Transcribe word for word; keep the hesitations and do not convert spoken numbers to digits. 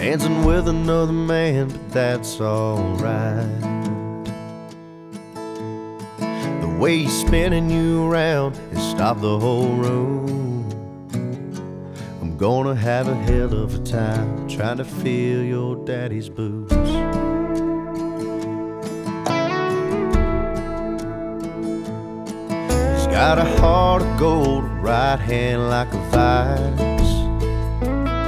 dancing with another man, but that's alright. The way he's spinning you around has stopped the whole room. I'm gonna have a hell of a time trying to fill your daddy's boots. He's got a heart of gold, a right hand like a vine.